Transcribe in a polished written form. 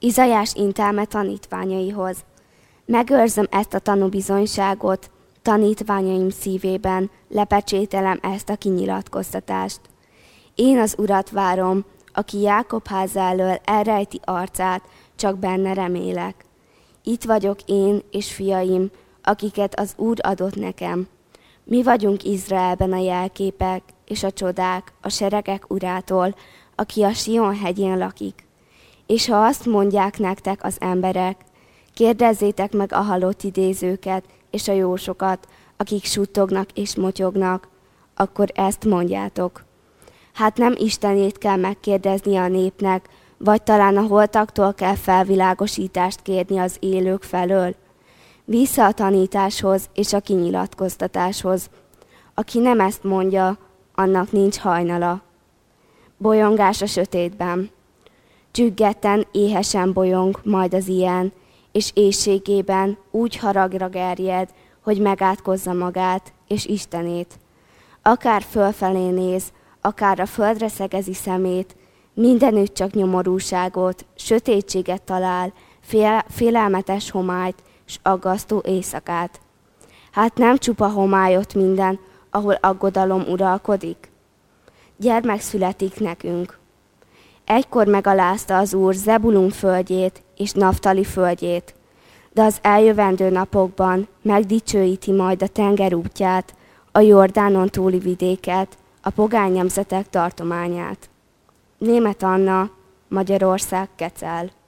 Izaiás intelme tanítványaihoz. Megőrzöm ezt a tanúbizonyságot tanítványaim szívében, lepecsételem ezt a kinyilatkoztatást. Én az Urat várom, aki Jákob háza elől elrejti arcát, csak benne remélek. Itt vagyok én és fiaim, akiket az Úr adott nekem. Mi vagyunk Izraelben a jelképek és a csodák a seregek Urától, aki a Sion hegyén lakik. És ha azt mondják nektek az emberek, kérdezzétek meg a halott idézőket és a jósokat, akik suttognak és motyognak, akkor ezt mondjátok. Hát nem Istenét kell megkérdezni a népnek, vagy talán a holtaktól kell felvilágosítást kérni az élők felől? Vissza a tanításhoz és a kinyilatkoztatáshoz. Aki nem ezt mondja, annak nincs hajnala. Bolyongás a sötétben. Csüggetten, éhesen bolyong majd az ilyen, és éhségében úgy haragra gerjed, hogy megátkozza magát és Istenét. Akár fölfelé néz, akár a földre szegezi szemét, mindenütt csak nyomorúságot, sötétséget talál, félelmetes homályt s aggasztó éjszakát. Hát nem csupa homályot minden, ahol aggodalom uralkodik? Gyermek születik nekünk. Egykor megalázta az Úr Zebulun földjét és Naftali földjét, de az eljövendő napokban megdicsőíti majd a tenger útját, a Jordánon túli vidéket, a pogány nemzetek tartományát. Németh Anna, Magyarország, Kecel.